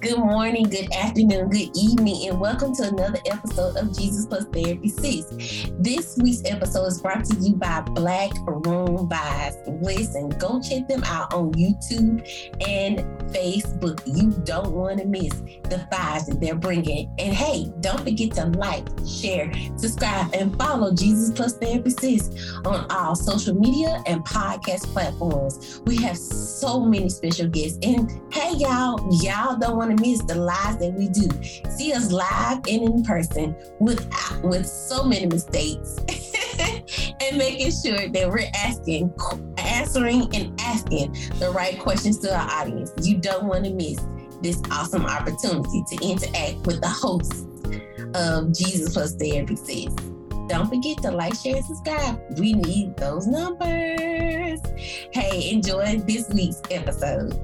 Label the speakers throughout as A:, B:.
A: Good morning, good afternoon, good evening, and welcome to another episode of Jesus Plus Therapy Sis. This week's episode is brought to you by Black Room Vibes. Listen, go check them out on YouTube and Facebook. You don't want to miss the vibes that they're bringing. And hey, don't forget to like, share, subscribe, and follow Jesus Plus Therapy Sis on all social media and podcast platforms. We have so many special guests. And hey, y'all don't want to miss the lives that we do. See us live and in person with so many mistakes and making sure that we're answering and asking the right questions to our audience. You don't want to miss this awesome opportunity to interact with the hosts of Jesus Plus Therapy Sis. Don't forget to like, share, and subscribe. We need those numbers. Hey, enjoy this week's episode.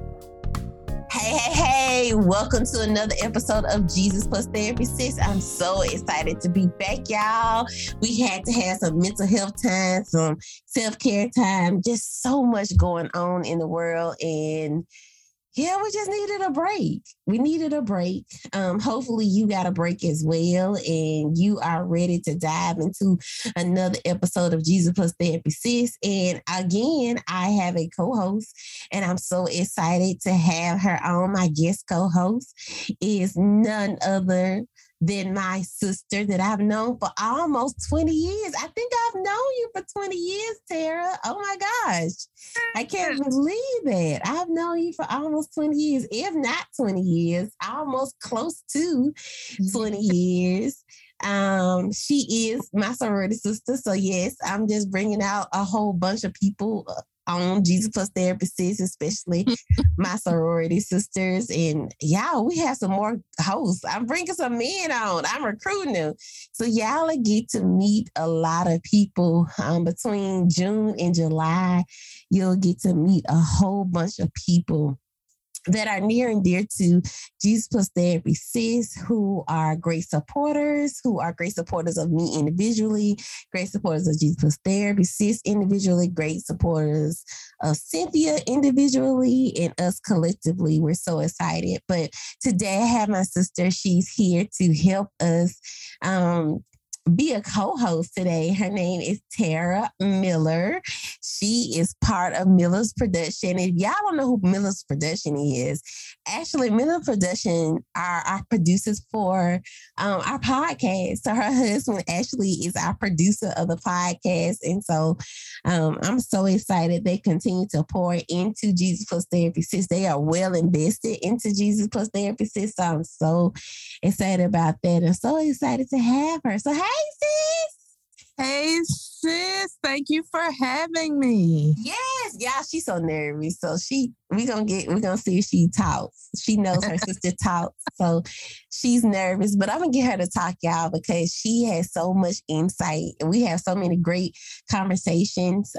A: Hey, welcome to another episode of Jesus Plus Therapy Sis. I'm so excited to be back, y'all. We had to have some mental health time, some self-care time, just so much going on in the world. And yeah, we just needed a break. We needed a break. Hopefully you got a break as well, and you are ready to dive into another episode of Jesus Plus Therapy Sis. And again, I have a co-host, and I'm so excited to have her on. My guest co-host is none other than my sister that I've known for almost 20 years. I think I've known you for 20 years, Tara. Oh my gosh. I can't believe that. I've known you for almost 20 years, if not 20 years, almost close to 20 years. She is my sorority sister. So yes, I'm just bringing out a whole bunch of people on Jesus Plus Therapy Sis, especially my sorority sisters. And y'all, we have some more hosts. I'm bringing some men on. I'm recruiting them. So y'all get to meet a lot of people between June and July. You'll get to meet a whole bunch of people that are near and dear to Jesus Plus Therapy Sis, who are great supporters of me individually, great supporters of Jesus Plus Therapy Sis individually, great supporters of Cynthia individually, and us collectively. We're so excited. But today I have my sister. She's here to help us be a co-host today. Her name is Tara Miller. She is part of Miller's Production. If y'all don't know who Miller's Production is, actually Miller Production are our producers for our podcast. So her husband actually is our producer of the podcast. And so I'm so excited. They continue to pour into Jesus Plus Therapy Sis. They are well invested into Jesus Plus Therapy Sis. So I'm so excited about that. I'm so excited to have her. So hey, sis.
B: Hey, sis. Thank you for having me.
A: Yes. Yeah, she's so nervous. So we're gonna see if she talks. She knows her sister talks. So she's nervous, but I'm gonna get her to talk, y'all, because she has so much insight and we have so many great conversations.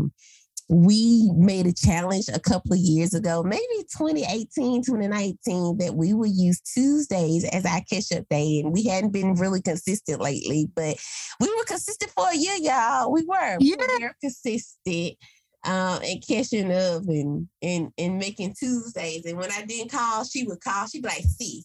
A: We made a challenge a couple of years ago, maybe 2018, 2019, that we would use Tuesdays as our catch-up day. And we hadn't been really consistent lately, but we were consistent for a year, y'all. We were very consistent and catching up and making Tuesdays. And when I didn't call, she would call. She'd be like, sis,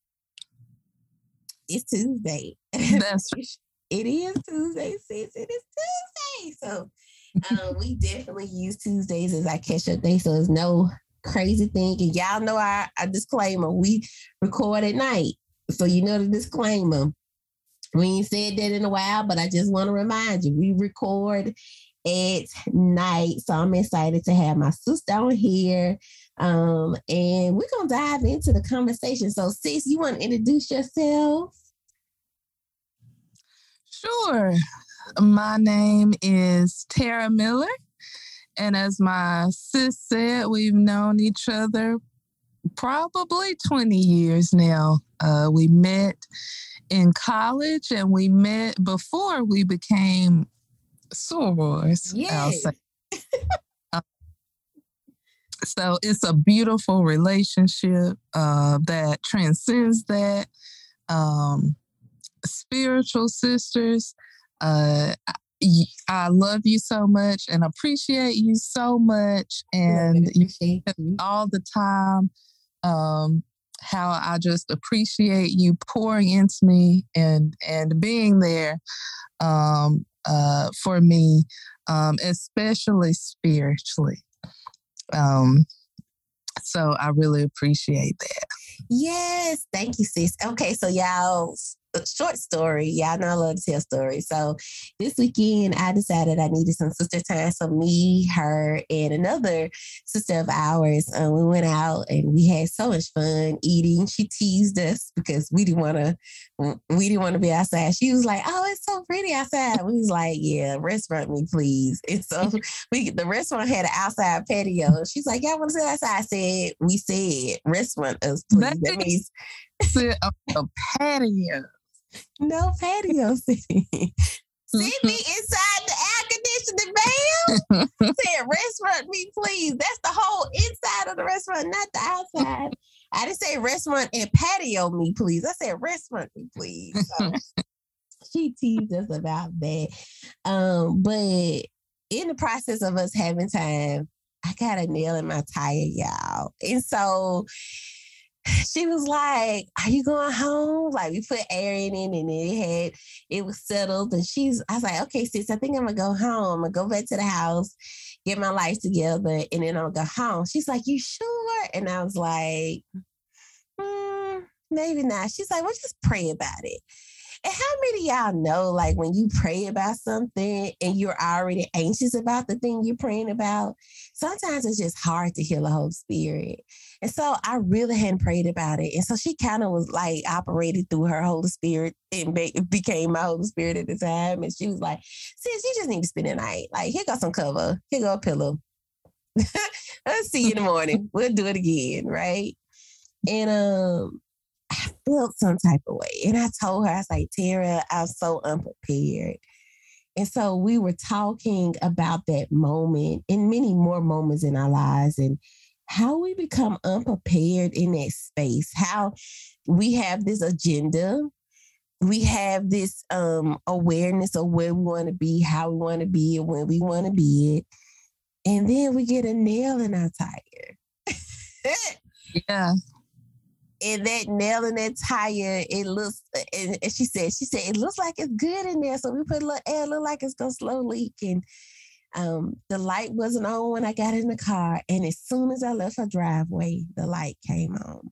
A: it's Tuesday.
B: That's
A: It is Tuesday, sis. It is Tuesday. So we definitely use Tuesdays as our catch-up day, so there's no crazy thing. And y'all know our disclaimer. We record at night, so you know the disclaimer. We ain't said that in a while, but I just want to remind you, we record at night. So I'm excited to have my sister on here, and we're going to dive into the conversation. So sis, you want to introduce yourself?
B: Sure. My name is Tara Miller, and as my sis said, we've known each other probably 20 years now. We met in college, and we met before we became sorors.
A: Yes.
B: So it's a beautiful relationship that transcends that. Spiritual sisters. I love you so much and appreciate you so much, and you all the time how I just appreciate you pouring into me and being there for me, especially spiritually. So I really appreciate that.
A: Yes, thank you, sis. Okay, so y'all, short story. Y'all know I love to tell stories. So this weekend, I decided I needed some sister time. So me, her, and another sister of ours, we went out and we had so much fun eating. She teased us because we didn't want to be outside. She was like, "Oh, it's so pretty outside." We was like, "Yeah, restaurant me, please." And so the restaurant had an outside patio. She's like, "Y'all want to sit outside?" We said restaurant us, please. That means
B: sit on the patio.
A: No patio sitting. Sydney inside the air conditioning van. Said restaurant me, please. That's the whole inside of the restaurant, not the outside. I didn't say restaurant and patio me, please. I said restaurant me, please. So she teased us about that. But in the process of us having time, I got a nail in my tire, y'all. And so she was like, "Are you going home?" Like we put air in it and it was settled. And I was like, "Okay, sis, I think I'm gonna go home. I'm gonna go back to the house, get my life together, and then I'm gonna go home." She's like, "You sure?" And I was like, maybe not. She's like, "Well, just pray about it." And how many of y'all know, like, when you pray about something and you're already anxious about the thing you're praying about, sometimes it's just hard to hear the Holy Spirit. And so I really hadn't prayed about it. And so she kind of was like operated through her Holy Spirit and became my Holy Spirit at the time. And she was like, "Sis, you just need to spend the night. Like, here goes some cover. Here go a pillow. Let's see you in the morning. We'll do it again." Right. And I felt some type of way. And I told her, I was like, "Tara, I was so unprepared." And so we were talking about that moment and many more moments in our lives and how we become unprepared in that space, how we have this agenda. We have this awareness of where we want to be, how we want to be it, when we want to be it. And then we get a nail in our tire.
B: Yeah.
A: And that nail in that tire, it looks, and she said, "It looks like it's good in there." So we put a little air, look like it's going to slow leak. And the light wasn't on when I got in the car. And as soon as I left her driveway, the light came on.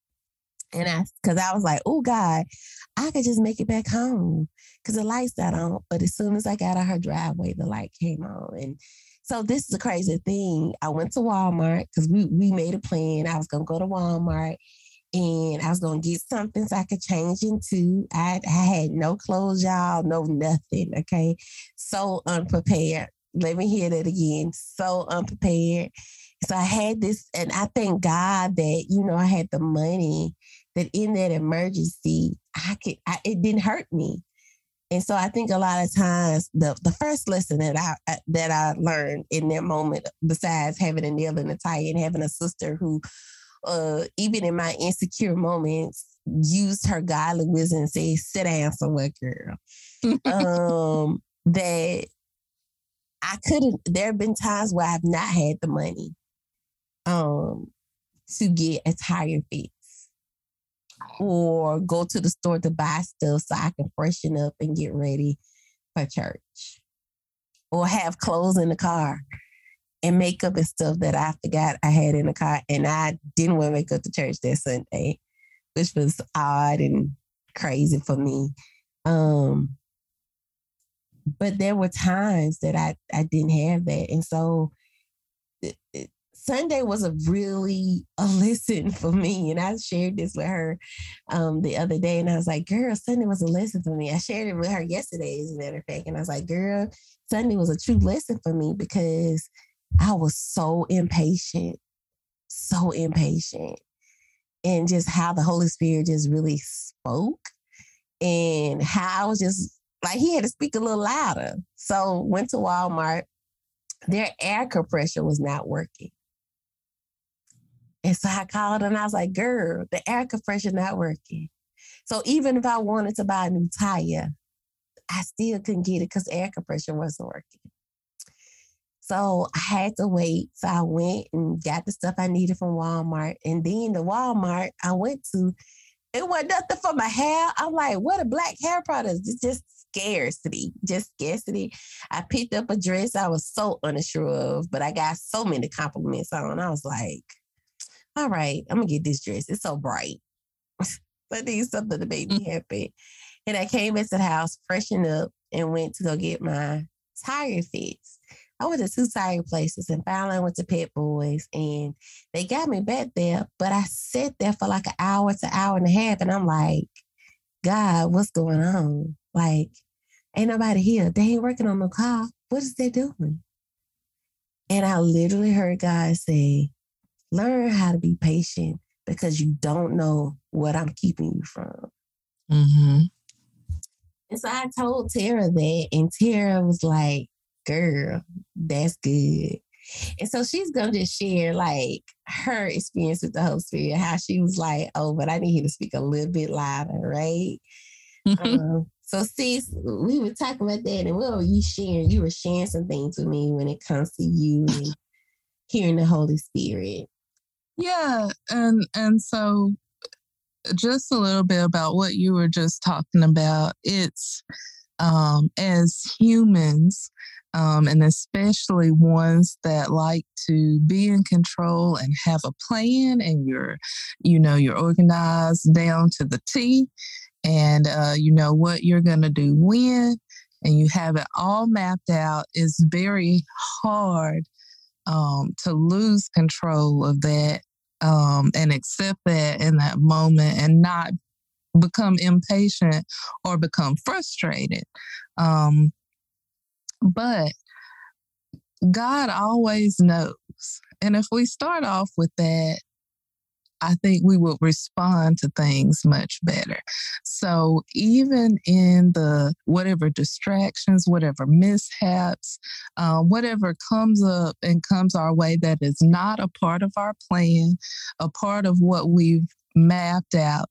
A: And because I was like, "Oh God, I could just make it back home because the light's not on." But as soon as I got out her driveway, the light came on. And so this is a crazy thing. I went to Walmart because we made a plan. I was going to go to Walmart and I was going to get something so I could change into. I had no clothes, y'all, no nothing, okay? So unprepared. Let me hear that again. So unprepared. So I had this, and I thank God that, I had the money that in that emergency, it didn't hurt me. And so I think a lot of times the first lesson that I learned in that moment, besides having a nail in the tire and having a sister who, even in my insecure moments, used her godly wisdom and said, "Sit down somewhere, girl." That I couldn't, there have been times where I've not had the money to get a tire fix or go to the store to buy stuff so I can freshen up and get ready for church or have clothes in the car and makeup and stuff that I forgot I had in the car. And I didn't want to make up to church that Sunday, which was odd and crazy for me. But there were times that I didn't have that. And so Sunday was a lesson for me. And I shared this with her the other day. And I was like, "Girl, Sunday was a lesson for me." I shared it with her yesterday, as a matter of fact. And I was like, "Girl, Sunday was a true lesson for me because I was so impatient. And just how the Holy Spirit just really spoke and how I was just like, he had to speak a little louder." So went to Walmart. Their air compressor was not working. And so I called and I was like, "Girl, the air compressor not working." So even if I wanted to buy a new tire, I still couldn't get it because the air compressor wasn't working. So I had to wait. So I went and got the stuff I needed from Walmart. And then the Walmart I went to, it wasn't nothing for my hair. I'm like, what are black hair products? It's just scarcity, just scarcity. I picked up a dress I was so unsure of, but I got so many compliments on. I was like, all right, I'm gonna get this dress. It's so bright. I need something to make me happy. And I came into the house, freshened up, and went to go get my tire fixed. I went to 2 tire places and finally I went to Pet Boys and they got me back there, but I sat there for like an hour to hour and a half and I'm like, God, what's going on? Like, ain't nobody here. They ain't working on no car. What is they doing? And I literally heard God say, learn how to be patient because you don't know what I'm keeping you from.
B: Mm-hmm.
A: And so I told Tara that, and Tara was like, girl, that's good. And so she's going to just share like her experience with the Holy Spirit, how she was like, oh, but I need you to speak a little bit louder, right? So sis, we were talking about that and what were you sharing? You were sharing some things with me when it comes to you and hearing the Holy Spirit.
B: Yeah. And so just a little bit about what you were just talking about. It's as humans, and especially ones that like to be in control and have a plan and you're organized down to the T and you know what you're going to do when and you have it all mapped out. It's very hard to lose control of that and accept that in that moment and not become impatient or become frustrated. But God always knows. And if we start off with that, I think we would respond to things much better. So even in the whatever distractions, whatever mishaps, whatever comes up and comes our way that is not a part of our plan, a part of what we've mapped out,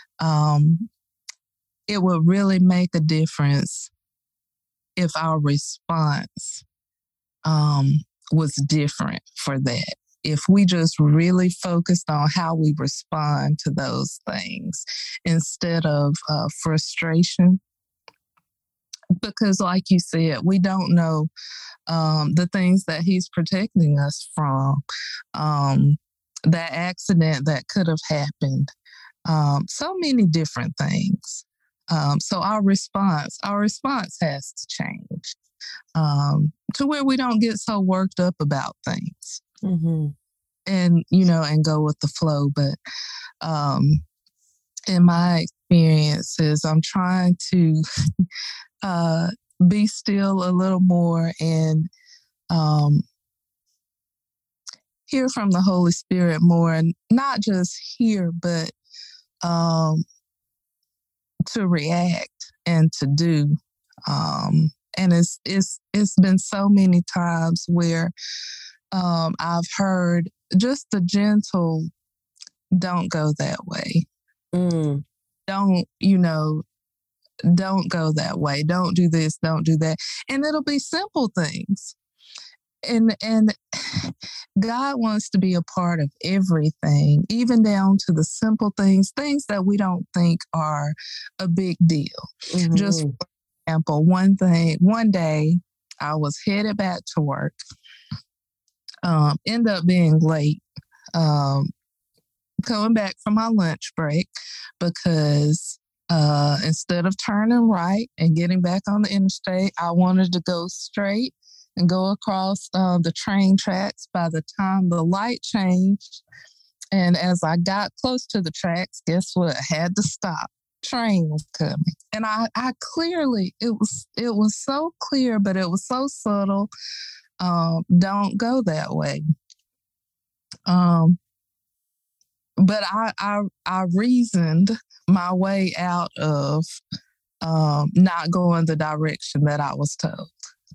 B: it will really make a difference if our response was different for that. If we just really focused on how we respond to those things instead of frustration. Because like you said, we don't know the things that he's protecting us from, that accident that could have happened, so many different things. So our response has to change to where we don't get so worked up about things.
A: Mm-hmm.
B: And, and go with the flow. But in my experiences, I'm trying to be still a little more and hear from the Holy Spirit more, and not just hear, but to react and to do. And it's been so many times where I've heard just the gentle, don't go that way. Don't go that way. Don't do this, don't do that. And it'll be simple things. And God wants to be a part of everything, even down to the simple things that we don't think are a big deal. Mm-hmm. Just for example, one day I was headed back to work, end up being late, coming back from my lunch break because instead of turning right and getting back on the interstate, I wanted to go straight and go across the train tracks. By the time the light changed, and as I got close to the tracks, guess what? I had to stop. Train was coming. And I clearly, it was so clear, but it was so subtle. Don't go that way. But I reasoned my way out of not going the direction that I was told.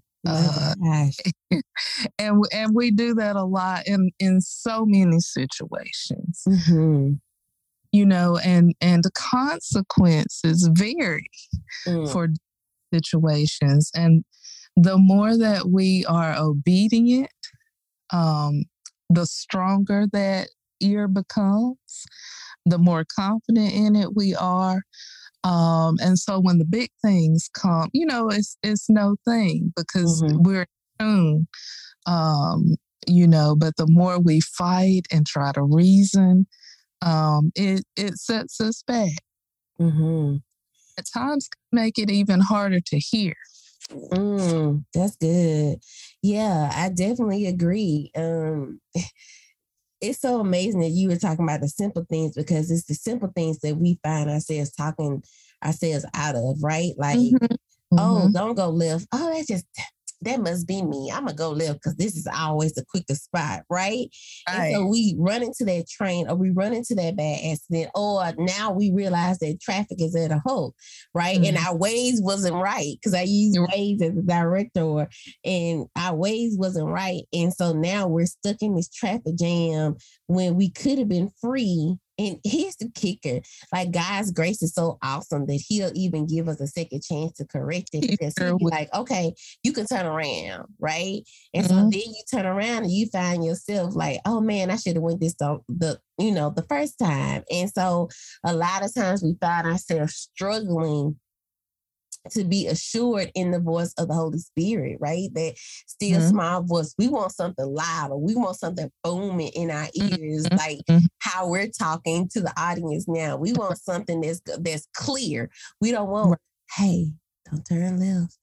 B: And we do that a lot in so many situations. Mm-hmm. And the consequences vary for situations. And the more that we are obedient, the stronger that ear becomes, the more confident in it we are. And so when the big things come, it's no thing because we're in tune, but the more we fight and try to reason, it sets us back. At times can make it even harder to hear.
A: That's good. Yeah, I definitely agree. It's so amazing that you were talking about the simple things because it's the simple things that we find ourselves talking ourselves out of, right? Like, oh, don't go left. Oh, that must be me. I'm going to go left because this is always the quickest spot, right? And so we run into that train or we run into that bad accident or now we realize that traffic is at a halt, right? And our Waze wasn't right because I used Waze as a director and our Waze wasn't right. And so now we're stuck in this traffic jam when we could have been free. And here's the kicker. Like God's grace is so awesome that he'll even give us a second chance to correct it because he'll be like, okay, you can turn around, right? And so then you turn around and you find yourself like, oh man, I should have went this the first time. And so a lot of times we find ourselves struggling to be assured in the voice of the Holy Spirit, right? That still small voice. We want something loud or we want something booming in our ears, like how we're talking to the audience now. We want something that's clear. We don't want, hey, don't turn left.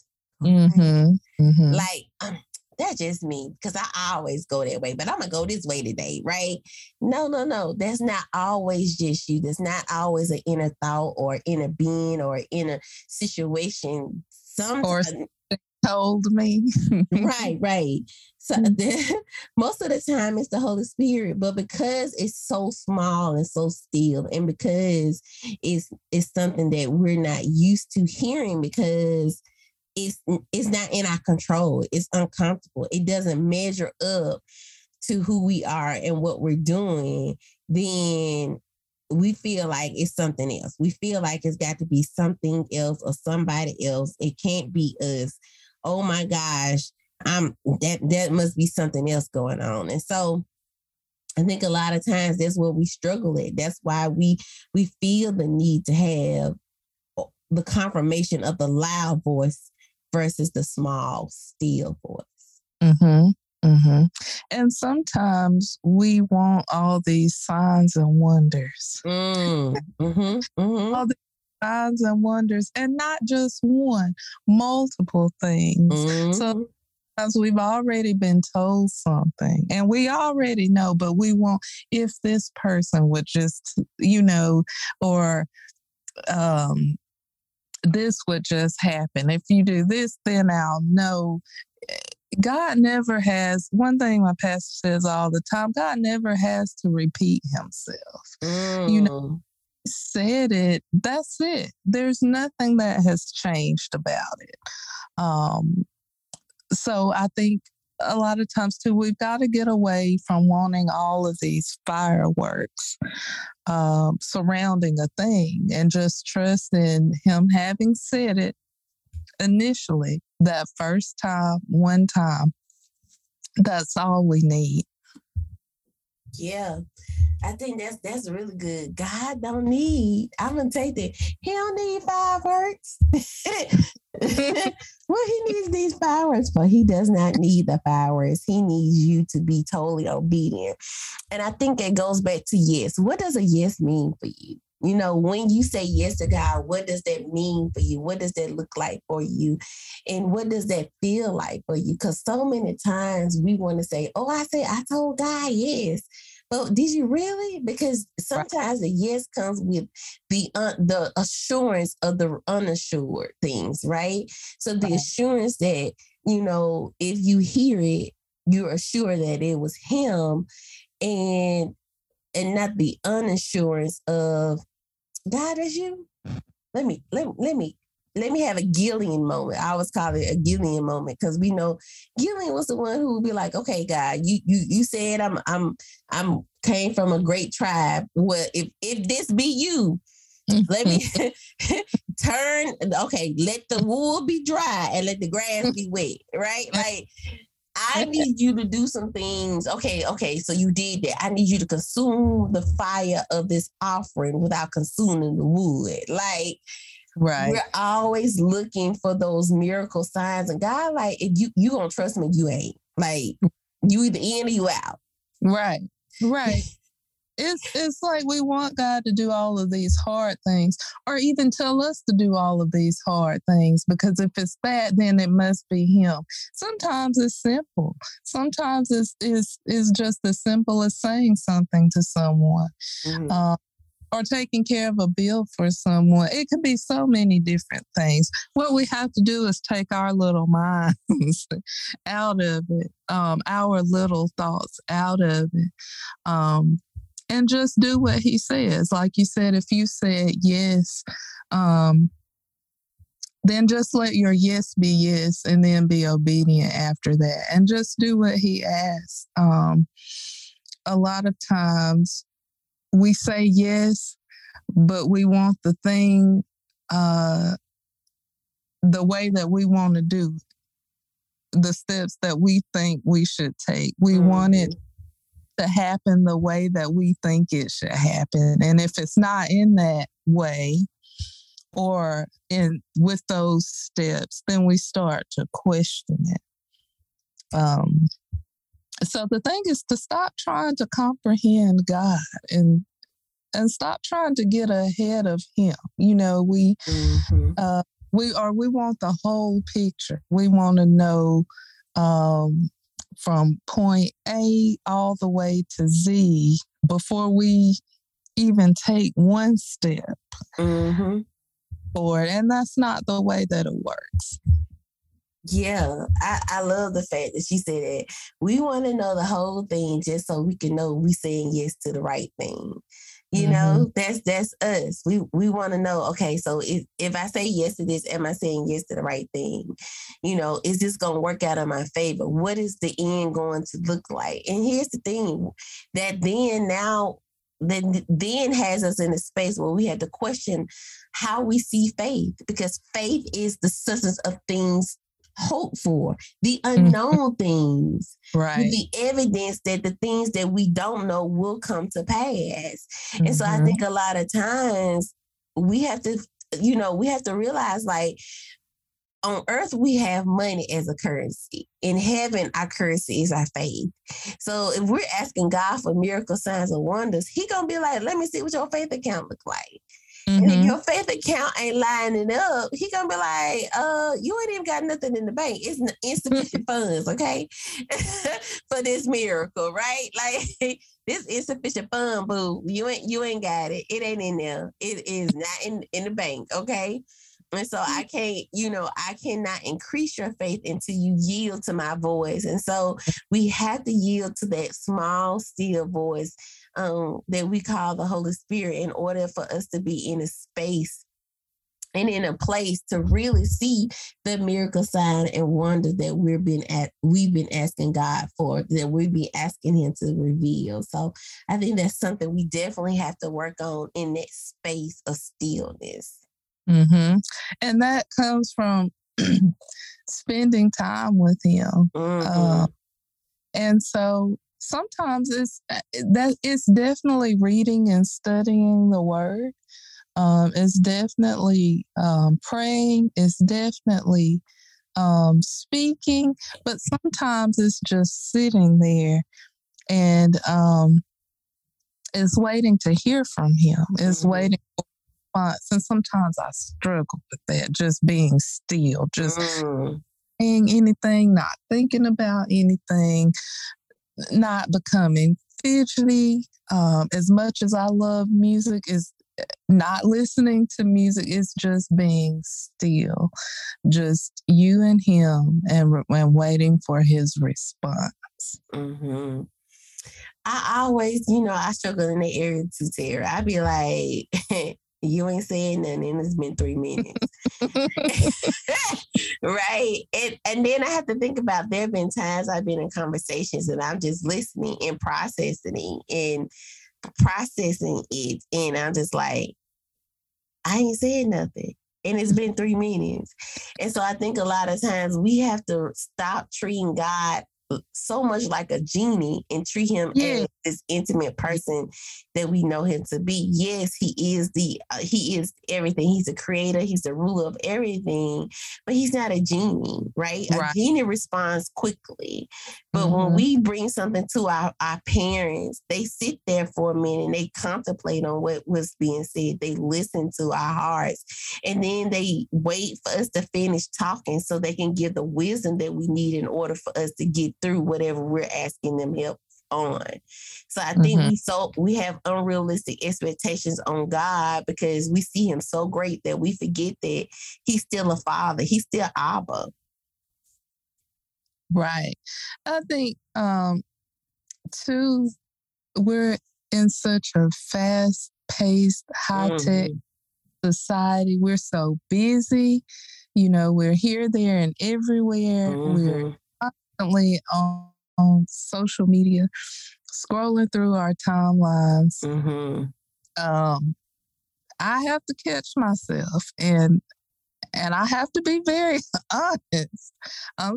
A: Like, that's just me because I always go that way, but I'm going to go this way today, right? No. That's not always just you. That's not always an inner thought or inner being or inner situation.
B: Sometimes told me.
A: Right. So most of the time it's the Holy Spirit, but because it's so small and so still and because it's something that we're not used to hearing because it's not in our control. It's uncomfortable. It doesn't measure up to who we are and what we're doing. Then we feel like it's something else. We feel like it's got to be something else or somebody else. It can't be us. Oh my gosh, that must be something else going on. And so I think a lot of times that's where we struggle at. That's why we feel the need to have the confirmation of the loud voice versus the small, still voice.
B: And sometimes we want all these signs and wonders. All these signs and wonders, and not just one, multiple things. So sometimes we've already been told something and we already know, but we want, if this person would just, or this would just happen. If you do this, then I'll know. God never has, one thing my pastor says all the time, God never has to repeat himself. He said it, that's it. There's nothing that has changed about it. So I think a lot of times too, we've got to get away from wanting all of these fireworks surrounding a thing and just trust in him having said it initially that first time, one time. That's all we need.
A: Yeah, I think that's really good. God don't need, I'm going to take that. He don't need fireworks. What he needs these fireworks for? He does not need the fireworks. He needs you to be totally obedient. And I think it goes back to yes. What does a yes mean for you? When you say yes to God, what does that mean for you? What does that look like for you? And what does that feel like for you? Because so many times we want to say, oh, I told God yes. But did you really? Because sometimes the yes comes with the assurance of the unassured things, right? So the assurance that, if you hear it, you're assured that it was him and not the unassurance of God is you. Let me have a Gideon moment. I always call it a Gideon moment because we know Gideon was the one who would be like, okay, God, you said I'm came from a great tribe. Well, if this be you, Let me let the wool be dry and let the grass be wet, right? Like, I need you to do some things. Okay, so you did that. I need you to consume the fire of this offering without consuming the wood. Like,
B: right.
A: We're always looking for those miracle signs. And God, like, if you gonna trust me, you ain't. Like, you either in or you out.
B: Right. It's like we want God to do all of these hard things, or even tell us to do all of these hard things, because if it's that, then it must be Him. Sometimes it's simple. Sometimes it's just as simple as saying something to someone, or taking care of a bill for someone. It could be so many different things. What we have to do is take our little minds out of it, our little thoughts out of it. And just do what He says. Like you said, if you said yes, then just let your yes be yes, and then be obedient after that. And just do what He asks. A lot of times we say yes, but we want the thing the way that we want to do it, the steps that we think we should take. We want it to happen the way that we think it should happen. And if it's not in that way or with those steps, then we start to question it. So the thing is to stop trying to comprehend God and stop trying to get ahead of Him. You know, we want the whole picture. We want to know from point A all the way to Z before we even take one step forward. And that's not the way that it works.
A: Yeah, I love the fact that she said that. We want to know the whole thing just so we can know we saying yes to the right thing. You know, that's us. We want to know, okay, so if I say yes to this, am I saying yes to the right thing? You know, is this going to work out in my favor? What is the end going to look like? And here's the thing, that then has us in a space where we had to question how we see faith, because faith is the substance of things hope for, the unknown things,
B: right?
A: The evidence that the things that we don't know will come to pass. And so I think a lot of times we have to realize, like, on earth we have money as a currency. In heaven, our currency is our faith. So if we're asking God for miracle signs and wonders, He gonna be like, let me see what your faith account look like. And if your faith account ain't lining up, He gonna be like, you ain't even got nothing in the bank. It's insufficient funds, okay? For this miracle, right? Like, this insufficient fund, boo. You ain't got it. It ain't in there. It is not in the bank, okay? And so I cannot increase your faith until you yield to my voice. And so we have to yield to that small, still voice that we call the Holy Spirit in order for us to be in a space and in a place to really see the miracle sign and wonder that we've been asking God for, that we've been asking Him to reveal. So I think that's something we definitely have to work on in that space of stillness.
B: And that comes from spending time with Him. And so sometimes it's definitely reading and studying the Word. It's definitely praying. It's definitely speaking. But sometimes it's just sitting there and it's waiting to hear from Him. It's waiting for response. And sometimes I struggle with that, just being still, just saying anything, not thinking about anything, not becoming fidgety. As much as I love music, is not listening to music. It's just being still, just you and Him, and waiting for His response.
A: I always, I struggle in that area too, Tara. I be like, you ain't saying nothing, and it's been 3 minutes. Right? And then I have to think about, there have been times I've been in conversations and I'm just listening and processing it. And I'm just like, I ain't said nothing. And it's been 3 minutes. And so I think a lot of times we have to stop treating God so much like a genie and treat him as this intimate person that we know him to be. Yes, he is everything. He's the creator. He's the ruler of everything, but he's not a genie, right? A genie responds quickly. But when we bring something to our parents, they sit there for a minute and they contemplate on what was being said. They listen to our hearts, and then they wait for us to finish talking so they can give the wisdom that we need in order for us to get through whatever we're asking them help on. So I think we have unrealistic expectations on God because we see him so great that we forget that he's still a father. He's still Abba.
B: Right. I think too, we're in such a fast-paced, high-tech society. We're so busy. You know, we're here, there, and everywhere. We're constantly on social media, scrolling through our timelines. I have to catch myself, and I have to be very honest. I'm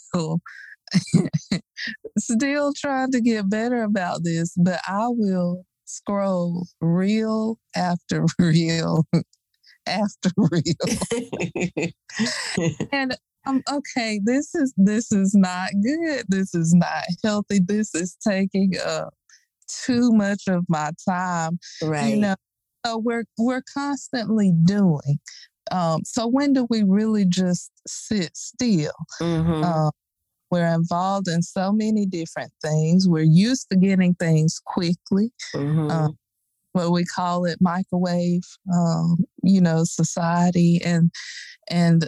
B: still trying to get better about this, but I will scroll reel after reel after reel. And okay, this is not good. This is not healthy. This is taking up too much of my time.
A: Right.
B: You know, so we're constantly doing. So when do we really just sit still? We're involved in so many different things. We're used to getting things quickly. What we call it microwave, society. And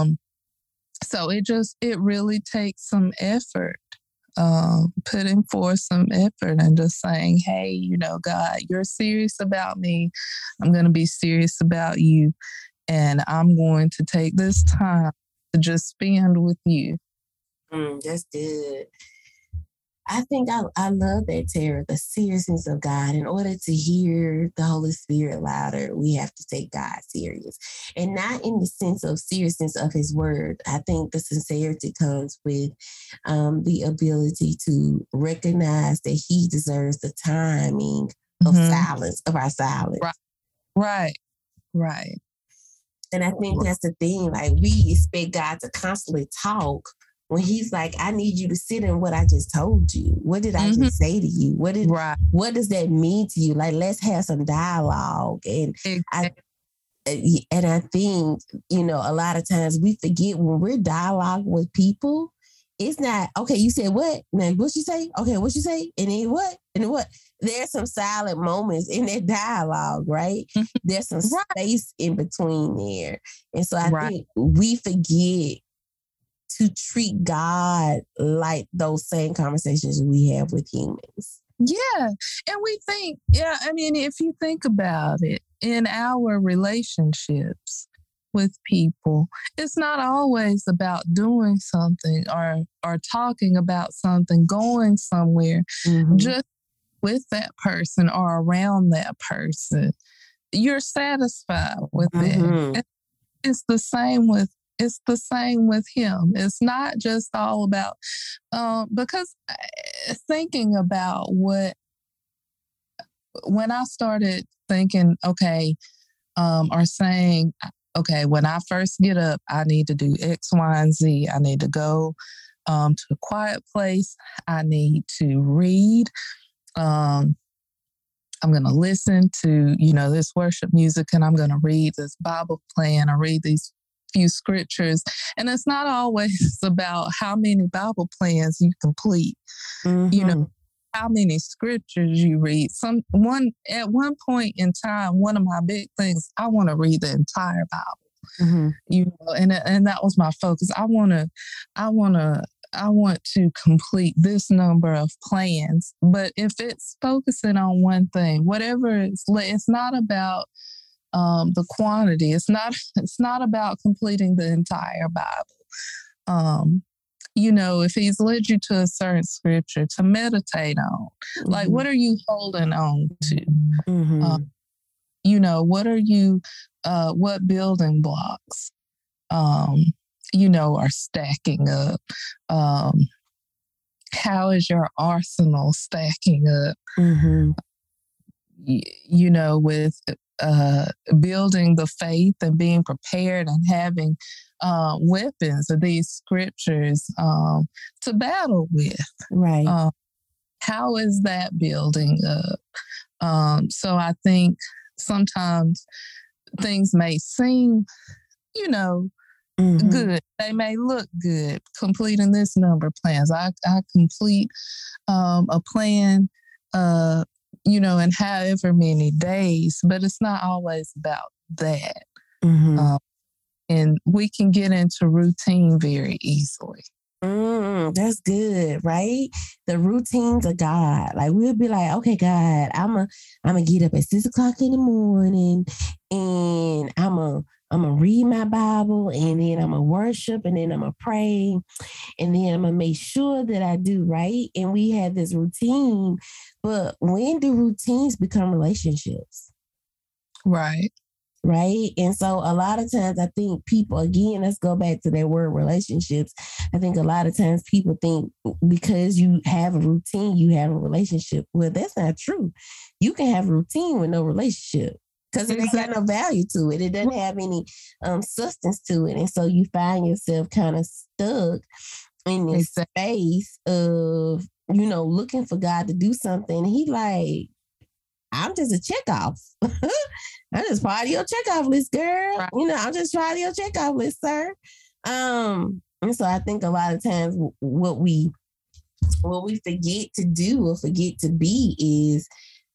B: so it really takes some effort, putting forth some effort and just saying, hey, you know, God, you're serious about me. I'm going to be serious about you. And I'm going to take this time to just spend with you.
A: That's good. I think I love that, Tara, the seriousness of God. In order to hear the Holy Spirit louder, we have to take God serious. And not in the sense of seriousness of his word. I think the sincerity comes with the ability to recognize that he deserves the timing of silence, of our silence.
B: Right.
A: And I think that's the thing. Like, we expect God to constantly talk, when he's like, I need you to sit in what I just told you. What did I just say to you? What does that mean to you? Like, let's have some dialogue. And I think, you know, a lot of times we forget when we're dialoguing with people, it's not, okay, you said what? Now, what you say? Okay, what you say? And then what? And then what? There's some silent moments in that dialogue, right? There's some space in between there. And so I think we forget to treat God like those same conversations we have with humans.
B: Yeah. And we think, I mean, if you think about it, in our relationships with people, it's not always about doing something or talking about something, going somewhere, just with that person or around that person. You're satisfied with it. It's the same with him. It's not just all about, because thinking about when I started thinking, okay, or saying, okay, when I first get up, I need to do X, Y, and Z. I need to go to a quiet place. I need to read. I'm going to listen to, this worship music, and I'm going to read this Bible plan or read these few scriptures. And it's not always about how many Bible plans you complete, how many scriptures you read. At one point in time, one of my big things, I want to read the entire Bible, and that was my focus. I want to complete this number of plans. But if it's focusing on one thing, whatever it's not about the quantity. It's not about completing the entire Bible. If he's led you to a certain scripture to meditate on, like, what are you holding on to? what are you, what building blocks, are stacking up? How is your arsenal stacking up?
A: Mm-hmm.
B: With building the faith and being prepared and having weapons of these scriptures to battle with.
A: Right.
B: How is that building up? So I think sometimes things may seem,
A: Mm-hmm.
B: good. They may look good completing this number of plans. I complete a plan, in however many days, but it's not always about that.
A: Mm-hmm.
B: And we can get into routine very easily.
A: That's good, right? The routines of God. Like we'll be like, okay, God, I'm gonna get up at 6:00 in the morning, and I'm gonna read my Bible, and then I'm gonna worship, and then I'm gonna pray, and then I'm gonna make sure that I do right. And we have this routine, but when do routines become relationships?
B: Right.
A: Right. And so a lot of times I think people, again, let's go back to that word relationships. I think a lot of times people think because you have a routine, you have a relationship. Well, that's not true. You can have a routine with no relationship because it ain't got no value to it. It doesn't have any substance to it. And so you find yourself kind of stuck in this space of, looking for God to do something. And he like, I'm just a checkoff. I'm just part of your checkoff list, girl.
B: Right.
A: I'm just part of your checkoff list, sir. And so I think a lot of times what we forget to do or forget to be is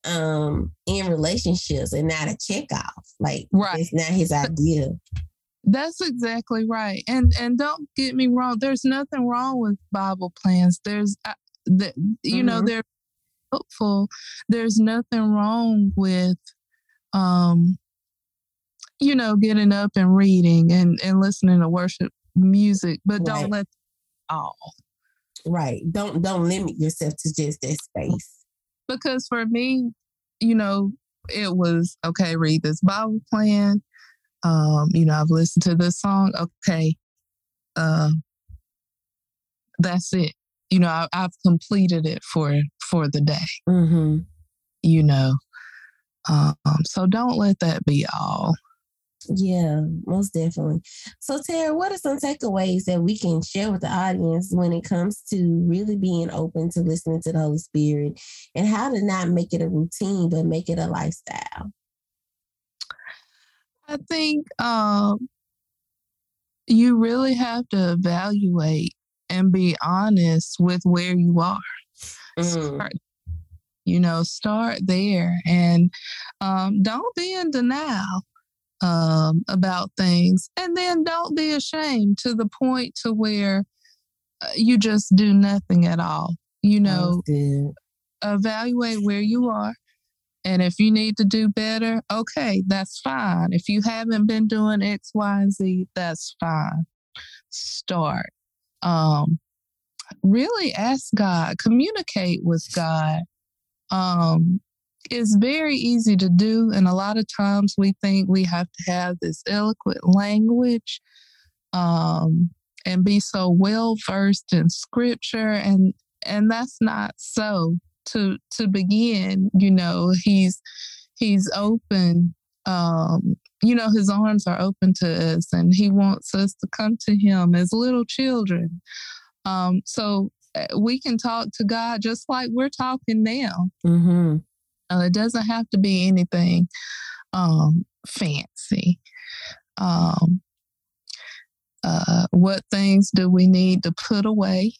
A: in relationships and not a checkoff. Like it's not his idea.
B: That's exactly right. And don't get me wrong. There's nothing wrong with Bible plans. There's they're helpful. There's nothing wrong with getting up and reading and listening to worship music, but don't let all.
A: Right. Don't limit yourself to just that space.
B: Because for me, it was okay, read this Bible plan. I've listened to this song. Okay. That's it. I've completed it for the day.
A: Mm-hmm.
B: So don't let that be all.
A: Yeah, most definitely. So Tara, what are some takeaways that we can share with the audience when it comes to really being open to listening to the Holy Spirit and how to not make it a routine, but make it a lifestyle?
B: I think you really have to evaluate and be honest with where you are. Start there and don't be in denial about things, and then don't be ashamed to the point to where you just do nothing at all. Evaluate where you are, and if you need to do better, okay, that's fine. If you haven't been doing X, Y, and Z, that's fine. Start. Really ask God, communicate with God. It's very easy to do, and a lot of times we think we have to have this eloquent language and be so well versed in scripture, and that's not so. To begin, he's open. His arms are open to us, and he wants us to come to him as little children. So we can talk to God just like we're talking now.
A: Mm-hmm.
B: It doesn't have to be anything fancy. What things do we need to put away?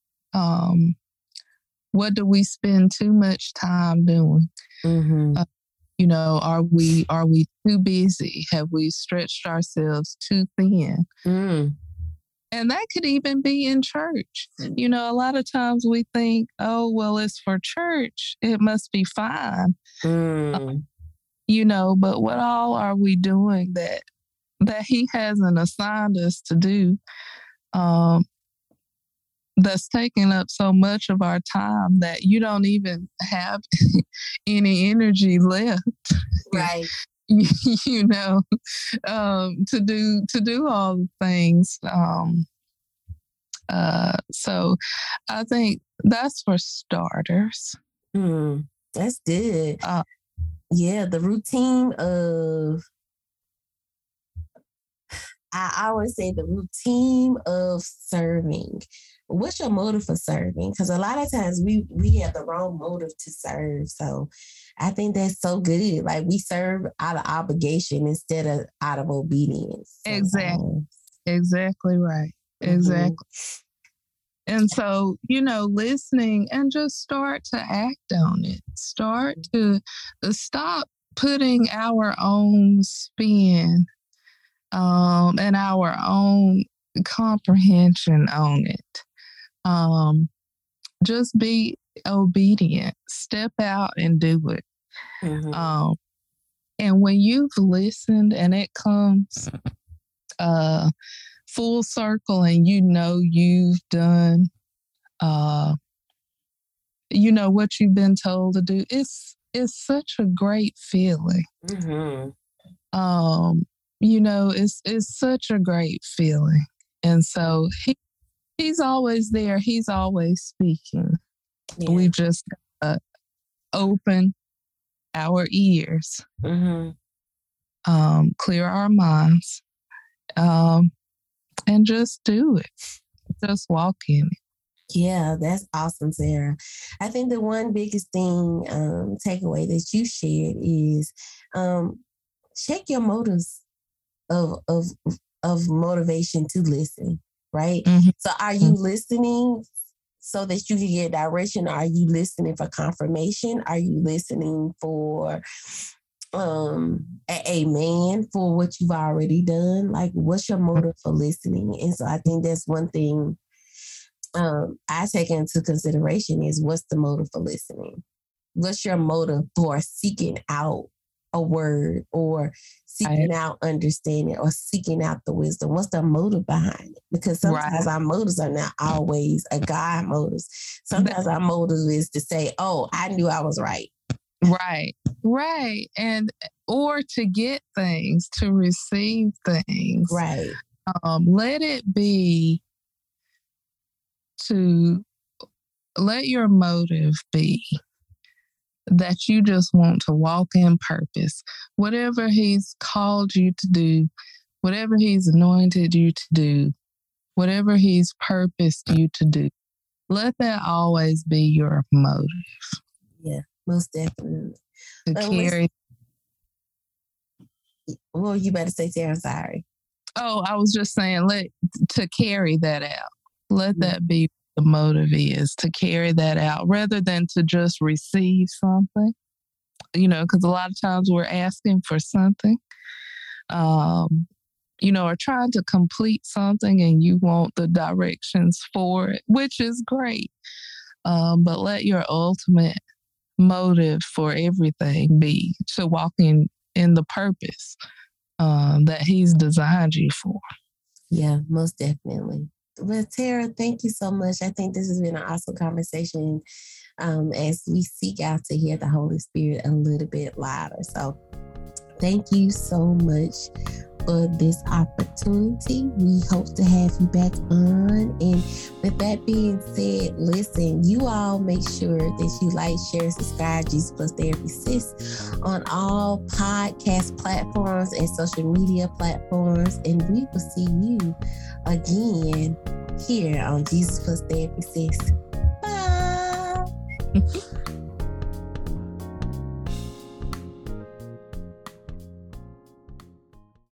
B: What do we spend too much time doing?
A: Mm-hmm.
B: Are we too busy? Have we stretched ourselves too thin? And that could even be in church. A lot of times we think, oh, well, it's for church. It must be fine. But what all are we doing that he hasn't assigned us to do? That's taking up so much of our time that you don't even have any energy left.
A: Right.
B: you know, to do all the things. So I think that's for starters.
A: That's good. Yeah, the routine of, I always say the routine of serving. What's your motive for serving? Because a lot of times we have the wrong motive to serve. So I think that's so good. Like we serve out of obligation instead of out of obedience.
B: Exactly right. Exactly. And so, listening and just start to act on it. Start to stop putting our own spin and our own comprehension on it. Just be obedient. Step out and do it. And when you've listened and it comes full circle and you've done what you've been told to do, it's such a great feeling. It's such a great feeling. And so he's always there. He's always speaking. Yeah. We just open our ears, clear our minds, and just do it. Just walk in it.
A: Yeah, that's awesome, Sarah. I think the one biggest thing, takeaway that you shared is check your motives of motivation to listen, right? So are you listening so that you can get direction? Are you listening for confirmation? Are you listening for amen for what you've already done? Like, what's your motive for listening? And so I think that's one thing I take into consideration is what's the motive for listening? What's your motive for seeking out a word or seeking out understanding or seeking out the wisdom? What's the motive behind it? Because sometimes our motives are not always a God motives. Sometimes our motive is to say, oh, I knew I was right. Right.
B: And or to get things, to receive things.
A: Right.
B: Let it be to let your motive be that you just want to walk in purpose. Whatever he's called you to do, whatever he's anointed you to do, whatever he's purposed you to do, let that always be your motive.
A: Yeah, most definitely.
B: To carry.
A: Well, you better say, Sarah, I'm sorry.
B: Oh, I was just saying, to carry that out. Let that be the motive is, to carry that out rather than to just receive something, because a lot of times we're asking for something, or trying to complete something and you want the directions for it, which is great. But let your ultimate motive for everything be to walk in the purpose that he's designed you for.
A: Yeah, most definitely. Well, Tara, thank you so much. I think this has been an awesome conversation as we seek out to hear the Holy Spirit a little bit louder. So thank you so much for this opportunity. We hope to have you back on. And with that being said, listen, you all make sure that you like, share, subscribe Jesus Plus Therapy Sis on all podcast platforms and social media platforms. And we will see you again here on Jesus Plus Therapy Sis. Bye.